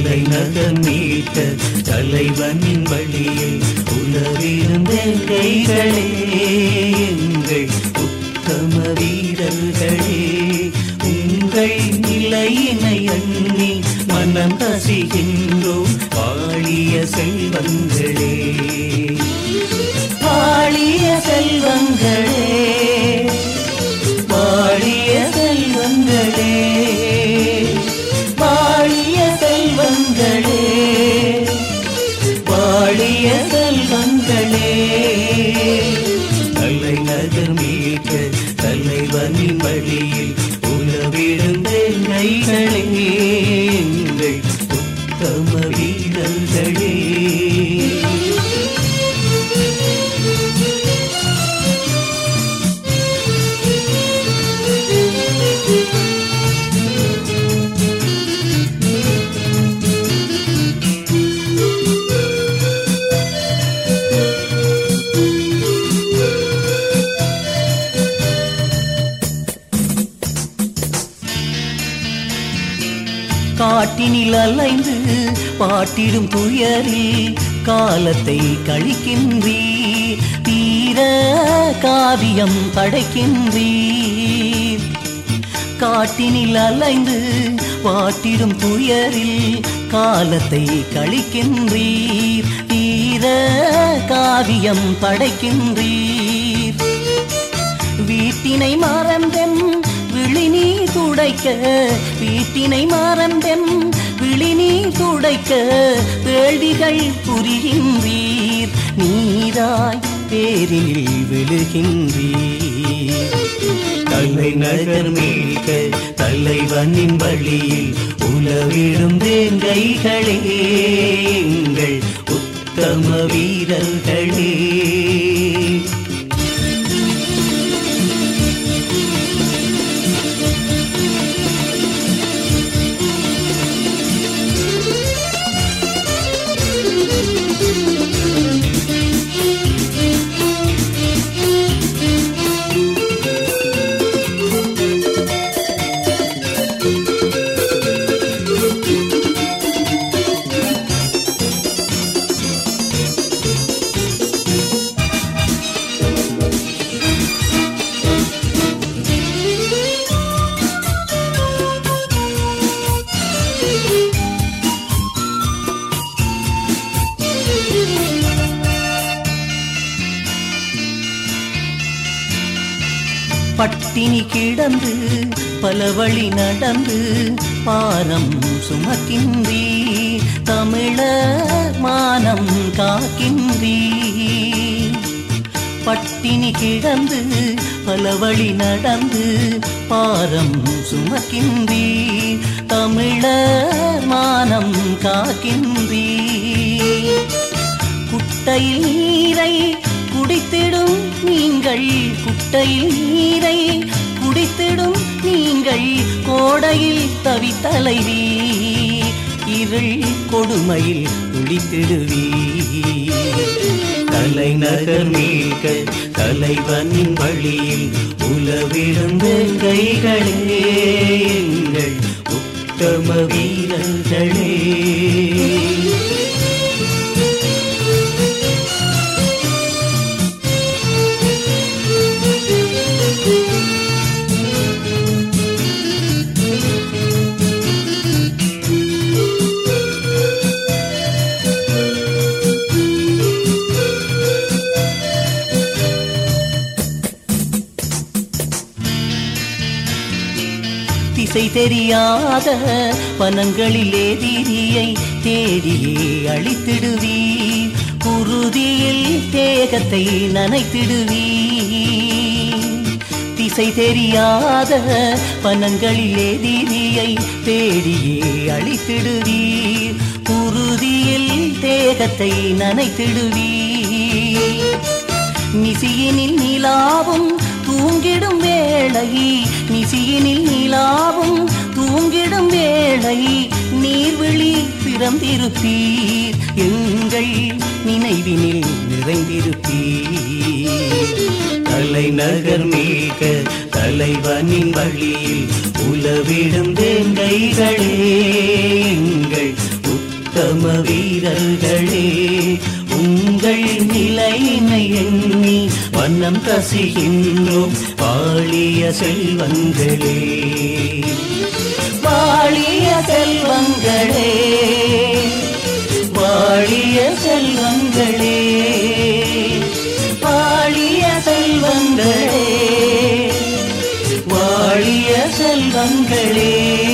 தலைநகர் மீட்க தலைவனின் வழியில் உலவிருந்த கைகளே, எங்கள் உத்தம வீரர்களே, உங்கள் நிலையினை எண்ணி மனம் கசிகின்றோம். வாழிய செல்வங்களே, வாழிய செல்வங்களே, வாழிய செல்வங்களே, வாழிய செல்வங்களே, வாழிய செல்வங்களே. தலைநகர் மீட்க தலைவனின் வழியில் உலவிழுந்த கைகளே, எங்கள் உத்தம வீரர்களே. காட்டினில் அலைந்து பாட்டிடும் துயரில் காலத்தை கழிக்கின்றீர், தீர காவியம் படைக்கின்றீர். காட்டினில் அலைந்து பாட்டிடும் துயரில் காலத்தை கழிக்கின்றீர், தீர காவியம் படைக்கின்றீர். வீட்டினை மறந்தெம் விழிநீ துடைக்க, வீட்டினை மறந்தெம் விழிநீ துடைக்க வேள்விகள் புரிகின்றீர், நீராய் பேரில் விழுகின்றீர். தலைநகர் மீட்க தலைவனின் வழியில் உலவிடும் கைகளே, எங்கள் உத்தம வீரர்களே. பட்டினி கிடந்து பல வழி நடந்து பாரம் சுமக்கின்றீ, தமிழர் மானம் காக்கின்றீ. பட்டினி கிடந்து பல வழி நடந்து பாரம் சுமக்கின்றீ, தமிழர் மானம் காக்கின்றீ. குட்டையில் நீரை குடித்திடும் நீங்கள், குட்டையில் நீரை குடித்திடும் நீங்கள், கோடையில் தவித்தலைவீ, இருள் கொடுமையில் குளித்திடுவீ. தலைநகர் மீட்க தலைவனின் வழியில் உலவிழுந்த கைகளே, எங்கள் உத்தம வீரர்களே. திசை தெரியாத வனங்களில் எதிரியை தேடியே அழித்திடுவீ, குருதியில் தேகத்தை நனைத்திடுவீ. திசை தெரியாத வனங்களில் எதிரியை தேடியே அழித்திடுவீ, குருதியில் தேகத்தை நனைத்திடுவீ. நிசியினில் நிலாவும் தூங்கிடும் வேளை, நிசியினில் நிலாவும் தூங்கிடும் வேளை, நீர்விழி திறந்திருப்பீர், எங்கள் நினைவினில் நிறைந்திருப்பீர். தலைநகர் மீட்க தலைவனின் வழியில் உலவிடும் கைகளே, எங்கள் உத்தம வீரர்களே, உங்கள் நிலைமை எண்ணி வண்ணம் கசிகின்றோம் வாழிய செல்வங்களே, வாழிய செல்வங்களே, வாழிய செல்வங்களே, வாழிய செல்வங்களே, வாழிய செல்வங்களே.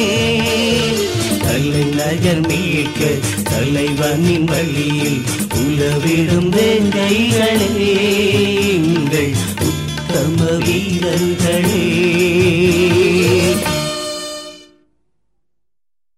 தலைநகர் மீட்க தலைவனின் வழியில் உலவிடும் வேங்கைகளே, எங்கள் உத்தம வீரர்களே.